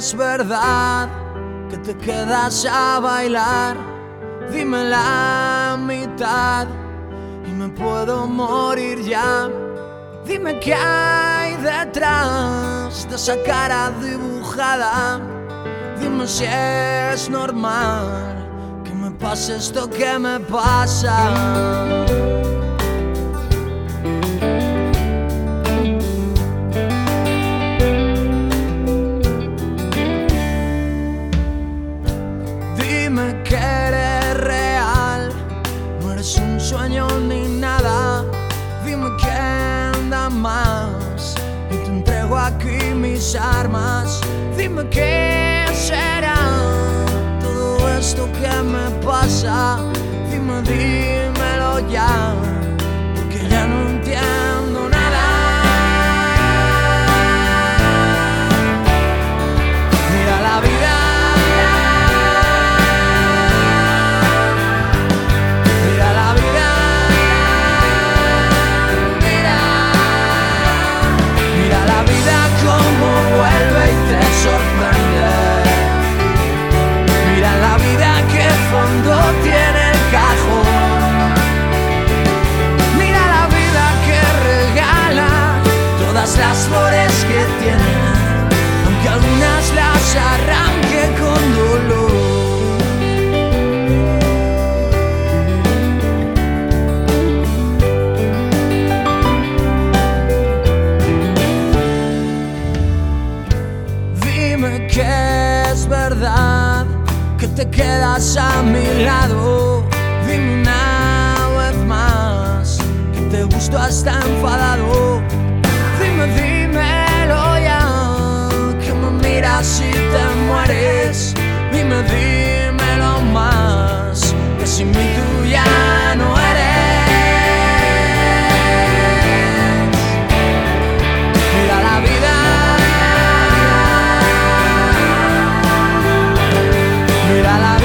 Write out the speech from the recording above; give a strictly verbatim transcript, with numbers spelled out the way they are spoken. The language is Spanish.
es verdad que te quedas a bailar. Dime la mitad y me puedo morir ya. Dime qué hay detrás de esa cara dibujada. Dime si es normal que me pase esto que me pasa. Dime que eres real, no eres un sueño ni nada. Dime quién da más y te entrego aquí mis armas. Dime qué será todo esto que me pasa. Dime, dímelo ya, porque ya no entiendo nada. Mira la vida, mira la vida, mira, mira la vida como vuelve y te sorprende. Mira la vida que fondo tiene el cajón. Mira la vida que regala todas las flores que tiene, aunque algunas las arranque con dolor. Dime que es verdad que te quedas a mi lado. Dime una vez más que te gusto hasta enfadado. Dime, dímelo ya, que me miras y te mueres. Dime, dímelo más, que sin mí tú ya no eres. Mira la vida, mira la